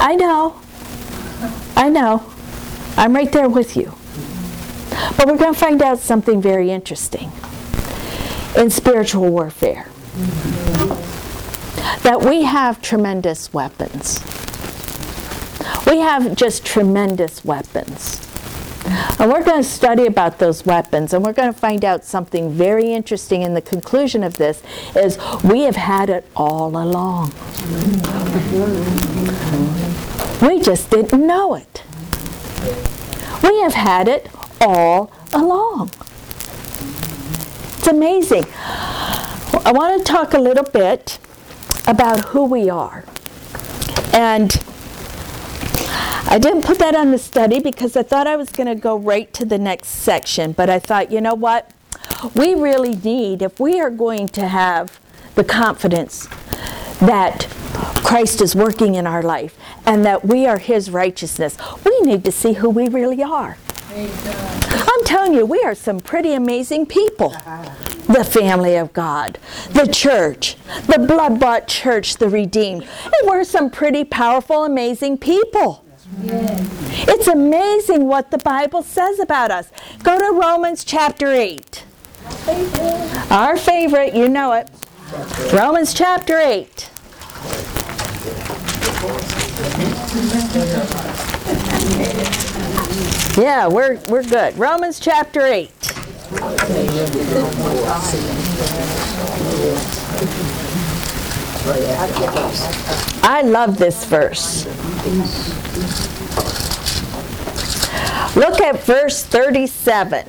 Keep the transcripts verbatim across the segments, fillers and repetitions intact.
I know. I know. I'm right there with you. But we're going to find out something very interesting in spiritual warfare. That we have tremendous weapons. We have just tremendous weapons. And we're going to study about those weapons, and we're going to find out something very interesting. And the conclusion of this is we have had it all along. We just didn't know it. We have had it all along. It's amazing. I want to talk a little bit about who we are. And I didn't put that on the study because I thought I was going to go right to the next section. But I thought, you know what? We really need, if we are going to have the confidence that Christ is working in our life and that we are His righteousness, we need to see who we really are. I'm telling you, we are some pretty amazing people. The family of God, the church, the blood-bought church, the redeemed. And we're some pretty powerful, amazing people. Yes. It's amazing what the Bible says about us. Go to Romans chapter eight. Our favorite. Our favorite, you know it. Romans chapter eight. Yeah, we're we're good. Romans chapter eight. I love this verse. Look at verse thirty-seven.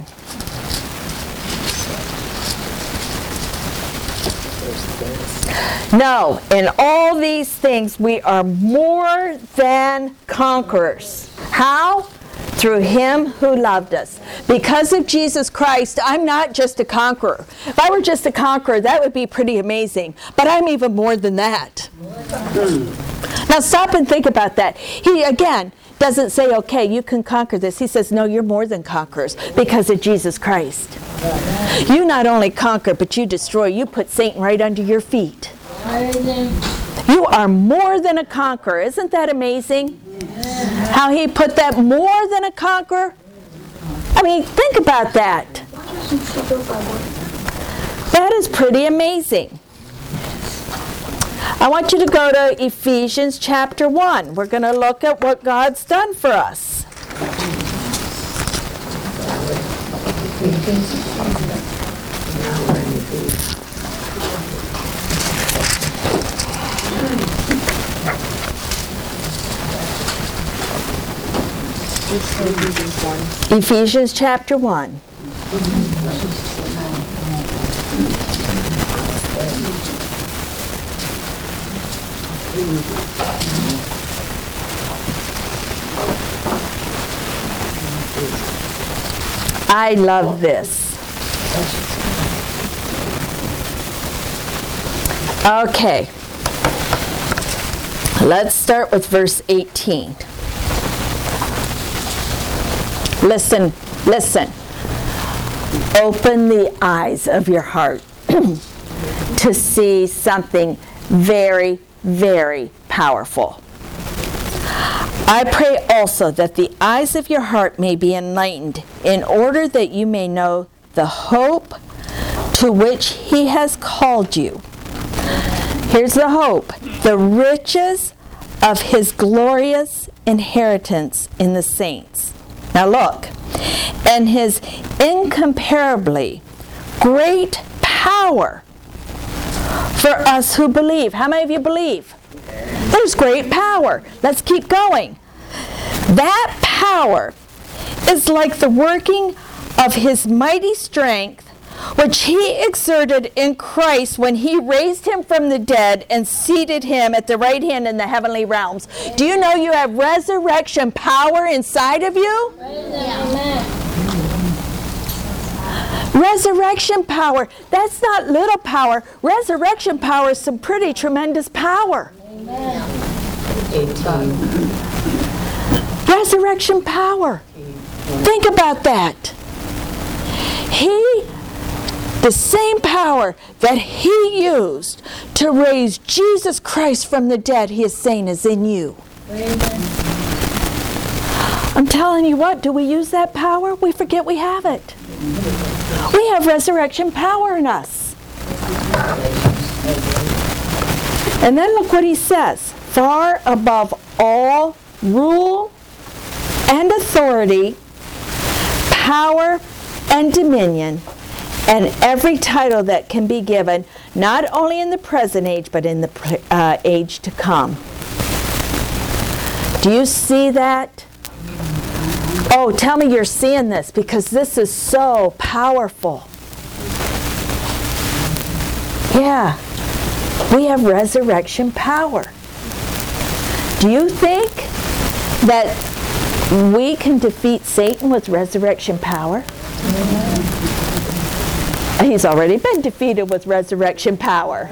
No, in all these things we are more than conquerors. How? Through Him who loved us. Because of Jesus Christ, I'm not just a conqueror. If I were just a conqueror, that would be pretty amazing. But I'm even more than that. Now stop and think about that. He, again, doesn't say, okay, you can conquer this. He says, no, you're more than conquerors because of Jesus Christ. You not only conquer, but you destroy. You put Satan right under your feet. You are more than a conqueror. Isn't that amazing? How He put that more than a conqueror? I mean, think about that. That is pretty amazing. I want you to go to Ephesians chapter one. We're going to look at what God's done for us. Ephesians chapter one. I love this. Okay. Let's start with verse eighteen. Listen, listen. Open the eyes of your heart to see something very, very powerful. I pray also that the eyes of your heart may be enlightened, in order that you may know the hope to which He has called you. Here's the hope. The riches of His glorious inheritance in the saints. Now look. And His incomparably great power for us who believe. How many of you believe? There's great power. Let's keep going. That power is like the working of His mighty strength, which He exerted in Christ when He raised Him from the dead and seated Him at the right hand in the heavenly realms. Do you know you have resurrection power inside of you? Amen. Resurrection power. That's not little power. Resurrection power is some pretty tremendous power. Amen. Resurrection power. Think about that. He, the same power that He used to raise Jesus Christ from the dead, He is saying is in you. I'm telling you what, do we use that power? We forget we have it. We have resurrection power in us. And then look what he says. Far above all rule and authority, power and dominion, and every title that can be given, not only in the present age, but in the uh, age to come. Do you see that? Oh, tell me you're seeing this, because this is so powerful. Yeah, we have resurrection power. Do you think that we can defeat Satan with resurrection power? He's already been defeated with resurrection power.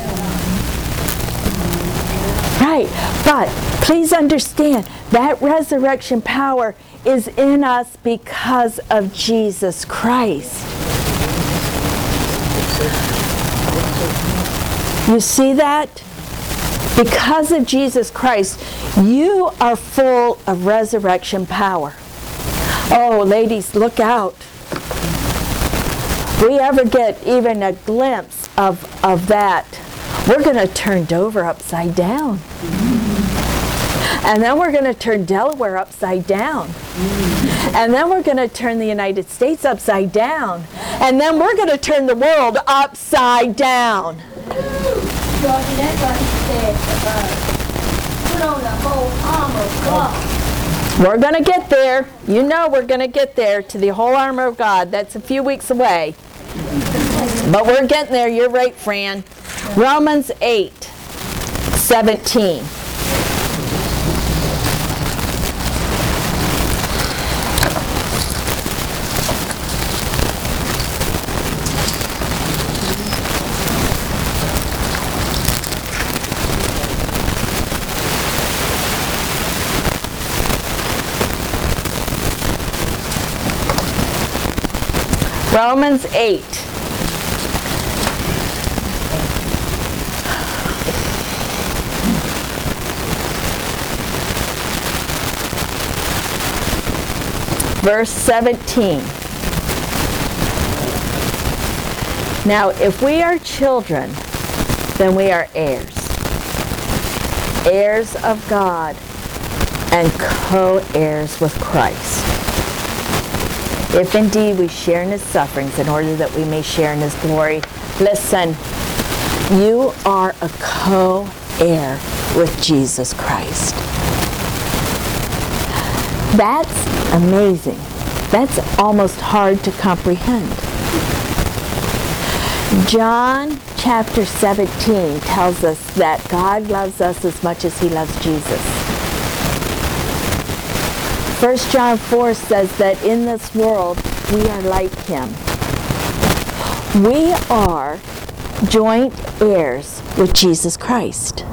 Right, but please understand that resurrection power is in us because of Jesus Christ. You see that? Because of Jesus Christ, you are full of resurrection power. Oh, ladies, look out. If we ever get even a glimpse of, of that, we're going to turn Dover upside down. And then we're going to turn Delaware upside down. And then we're going to turn the United States upside down. And then we're going to turn the world upside down. Georgie, that's what he said about put on the whole armor of God. We're going to get there. You know we're going to get there to the whole armor of God. That's a few weeks away. But we're getting there. You're right, Fran. Romans eight seventeen. Romans eight. Verse seventeen. Now, if we are children, then we are heirs. Heirs of God and co-heirs with Christ. If indeed we share in his sufferings in order that we may share in his glory. Listen, you are a co-heir with Jesus Christ. That's amazing. That's almost hard to comprehend. John chapter seventeen tells us that God loves us as much as he loves Jesus. First John four says that in this world we are like him. We are joint heirs with Jesus Christ.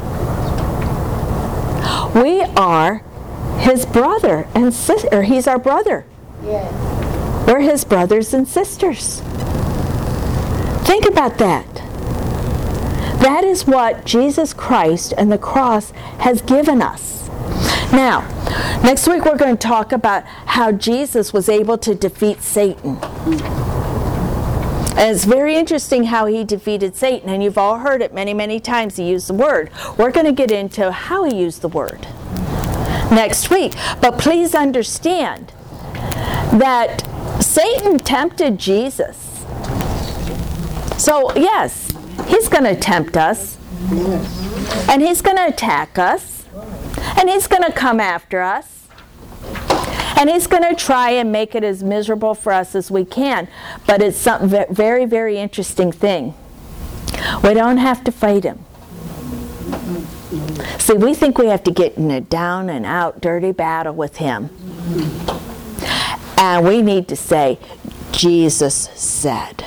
We are his brother and sister, or he's our brother. Yes. We're his brothers and sisters. Think about that. That is what Jesus Christ and the cross has given us. Now, next week we're going to talk about how Jesus was able to defeat Satan. And it's very interesting how he defeated Satan, and you've all heard it many, many times he used the word. We're going to get into how he used the word next week. But please understand that Satan tempted Jesus. So, yes, he's going to tempt us, and he's going to attack us. And he's going to come after us. And he's going to try and make it as miserable for us as we can. But it's some very, very interesting thing. We don't have to fight him. See, we think we have to get in a down and out dirty battle with him. And we need to say, Jesus said.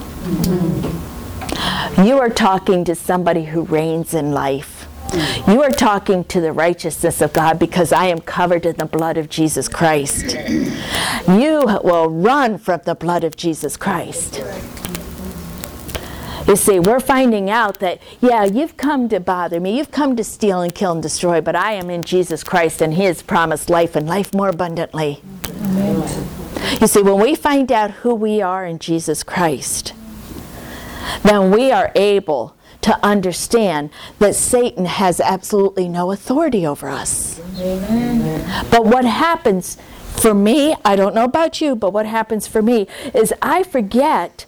You are talking to somebody who reigns in life. You are talking to the righteousness of God, because I am covered in the blood of Jesus Christ. You will run from the blood of Jesus Christ. You see, we're finding out that, yeah, you've come to bother me. You've come to steal and kill and destroy, but I am in Jesus Christ, and He has promised life and life more abundantly. Amen. You see, when we find out who we are in Jesus Christ, then we are able to understand that Satan has absolutely no authority over us. Amen. But what happens for me, I don't know about you, but what happens for me is I forget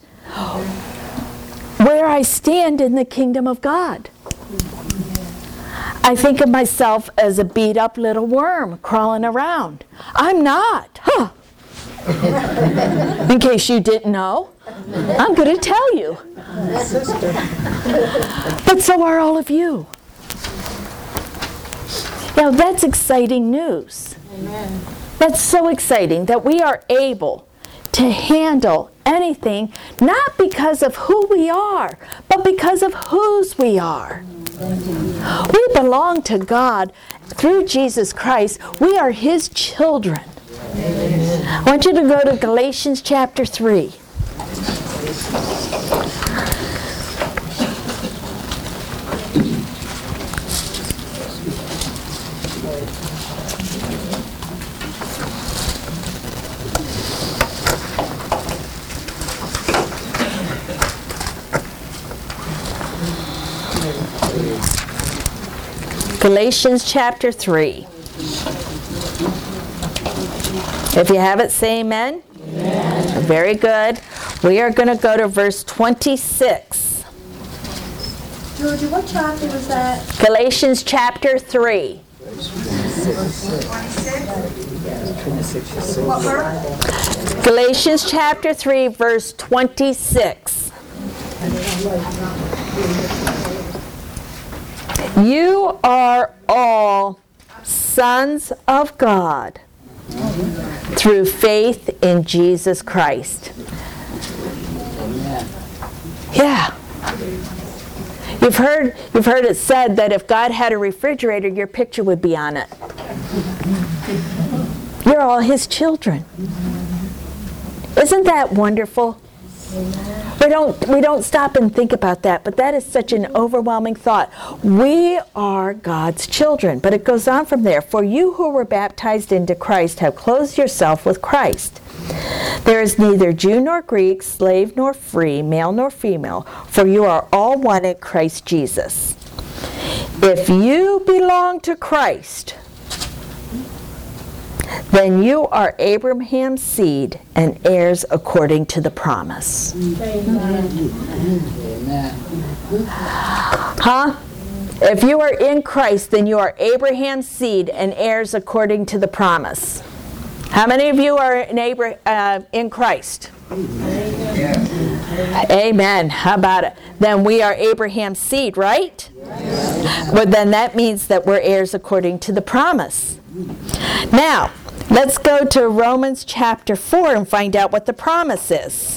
where I stand in the kingdom of God. I think of myself as a beat up little worm crawling around. I'm not. Huh. In case you didn't know, I'm going to tell you. But so are all of you. Now that's exciting news. Amen. That's so exciting that we are able to handle anything, not because of who we are, but because of whose we are. We belong to God through Jesus Christ. We are His children. Amen. I want you to go to Galatians chapter three. Galatians chapter three. If you have it, say amen. Amen. Very good. We are going to go to verse twenty-six. Georgia, what chapter was that? Galatians chapter three. What verse? Galatians chapter three, verse twenty-six. You are all sons of God through faith in Jesus Christ. Yeah. You've heard, you've heard it said that if God had a refrigerator, your picture would be on it. You're all His children. Isn't that wonderful? We don't, we don't stop and think about that, but that is such an overwhelming thought. We are God's children. But it goes on from there. For you who were baptized into Christ have clothed yourself with Christ. There is neither Jew nor Greek, slave nor free, male nor female, for you are all one in Christ Jesus. If you belong to Christ, then you are Abraham's seed and heirs according to the promise. Amen. Huh? If you are in Christ, then you are Abraham's seed and heirs according to the promise. How many of you are in, Abra- uh, in Christ? Amen. Amen. How about it? Then we are Abraham's seed, right? Yes. Well, then that means that we're heirs according to the promise. Now, let's go to Romans chapter four and find out what the promise is.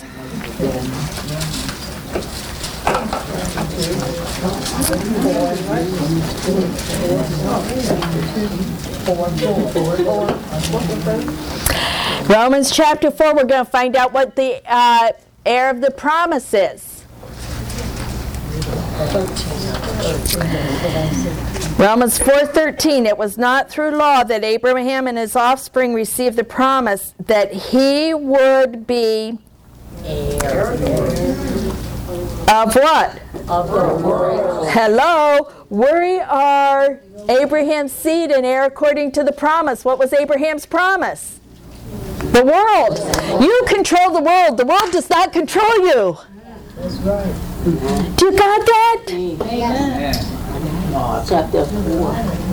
Romans chapter four, we're going to find out what the uh, heir of the promise is. Romans four thirteen, it was not through law that Abraham and his offspring received the promise that he would be of what? Of the world. Hello, we are Abraham's seed and heir according to the promise. What was Abraham's promise? The world. You control the world. The world does not control you. That's right. Do you got that? Amen. Chapter four.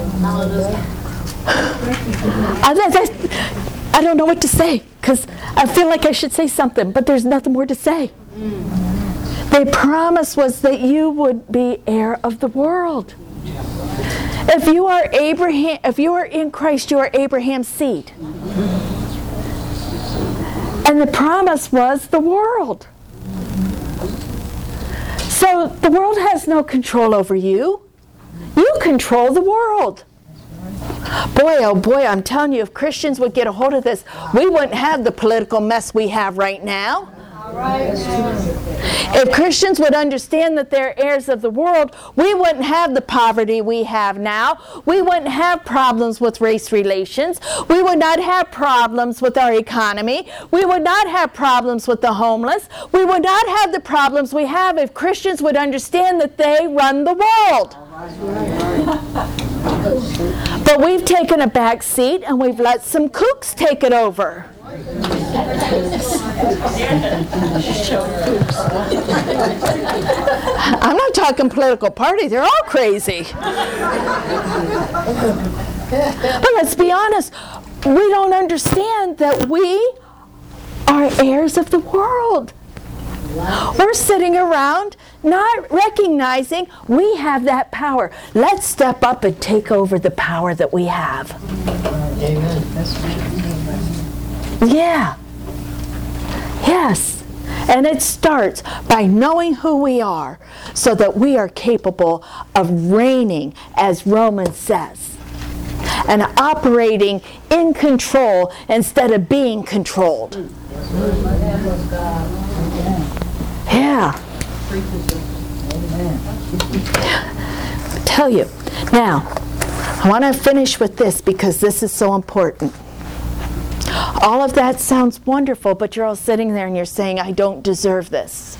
I don't know what to say because I feel like I should say something, but there's nothing more to say. The promise was that you would be heir of the world. If you are Abraham, if you are in Christ, you are Abraham's seed. And the promise was the world. So the world has no control over you. You control the world. Boy, oh boy, I'm telling you, if Christians would get a hold of this, we wouldn't have the political mess we have right now. If Christians would understand that they're heirs of the world, we wouldn't have the poverty we have now. We wouldn't have problems with race relations. We would not have problems with our economy. We would not have problems with the homeless. We would not have the problems we have if Christians would understand that they run the world. But we've taken a back seat and we've let some kooks take it over. I'm not talking political party. They're all crazy. But let's be honest. We don't understand that we are heirs of the world. We're sitting around not recognizing we have that power. Let's step up and take over the power that we have. Amen. Yeah. Yes. And it starts by knowing who we are so that we are capable of reigning, as Romans says, and operating in control instead of being controlled. Yeah. I tell you. Now, I want to finish with this because this is so important. All of that sounds wonderful, but you're all sitting there and you're saying, I don't deserve this.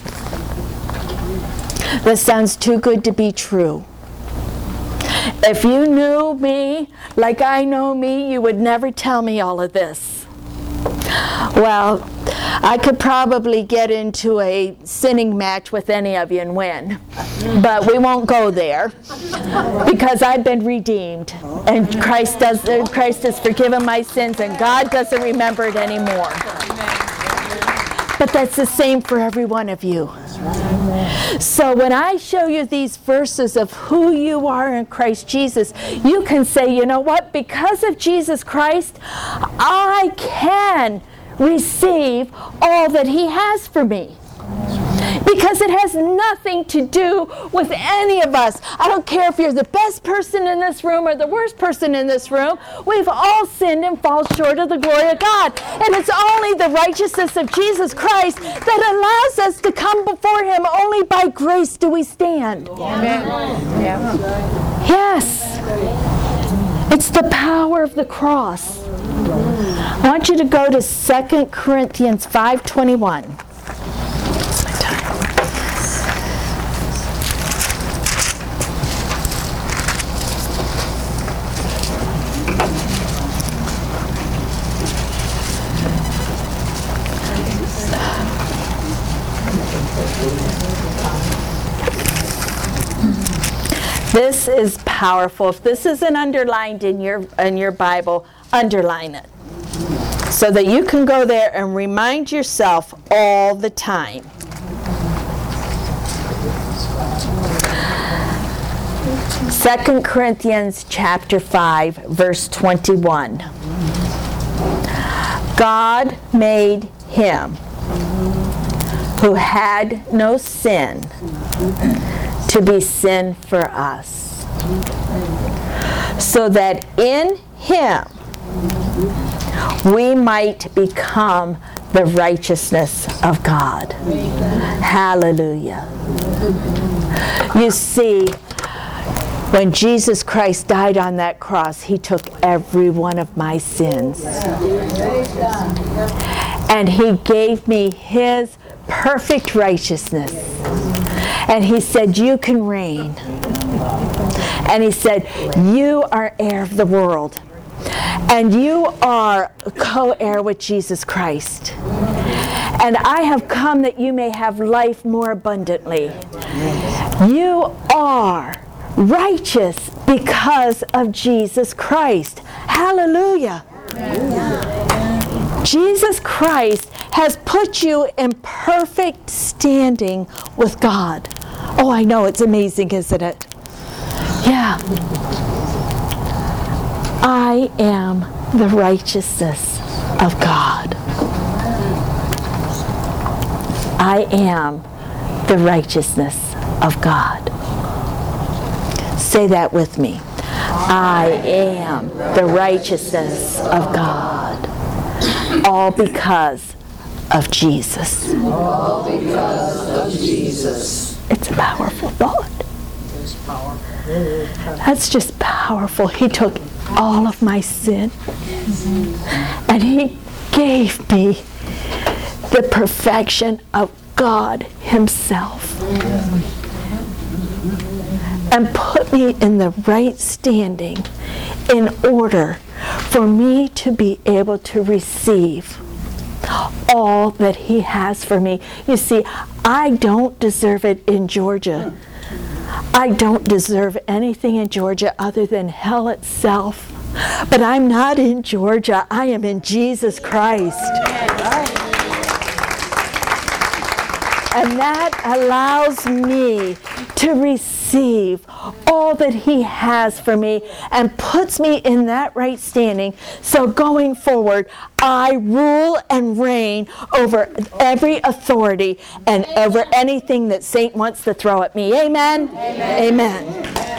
This sounds too good to be true. If you knew me like I know me, you would never tell me all of this. Well, I could probably get into a sinning match with any of you and win. But we won't go there because I've been redeemed and Christ does Christ has forgiven my sins and God doesn't remember it anymore. But that's the same for every one of you. So when I show you these verses of who you are in Christ Jesus, you can say, you know what? Because of Jesus Christ, I can receive all that He has for me. Because it has nothing to do with any of us. I don't care if you're the best person in this room or the worst person in this room. We've all sinned and fall short of the glory of God. And it's only the righteousness of Jesus Christ that allows us to come before Him. Only by grace do we stand. Amen. Yeah. Yes. It's the power of the cross. I want you to go to Second Corinthians five twenty-one. This is powerful. If this isn't underlined in your in your Bible, underline it so that you can go there and remind yourself all the time. Second Corinthians chapter five, verse twenty-one. God made Him who had no sin to be sin for us, so that in Him we might become the righteousness of God. Hallelujah. You see, when Jesus Christ died on that cross, He took every one of my sins. And He gave me His perfect righteousness. And He said, you can reign. And He said, you are heir of the world. And you are co-heir with Jesus Christ. And I have come that you may have life more abundantly. You are righteous because of Jesus Christ. Hallelujah. Jesus Christ has put you in perfect standing with God. Oh, I know, it's amazing, isn't it? Yeah. I am the righteousness of God. I am the righteousness of God. Say that with me. I am the righteousness of God. All because of Jesus. All because of Jesus. It's a powerful thought. It's powerful. That's just powerful. He took all of my sin and He gave me the perfection of God Himself and put me in the right standing in order for me to be able to receive all that He has for me. You see, I don't deserve it in Georgia. I don't deserve anything in Georgia other than hell itself. But I'm not in Georgia. I am in Jesus Christ. And that allows me to receive all that He has for me and puts me in that right standing. So going forward, I rule and reign over every authority and over anything that Satan wants to throw at me. Amen? Amen. Amen.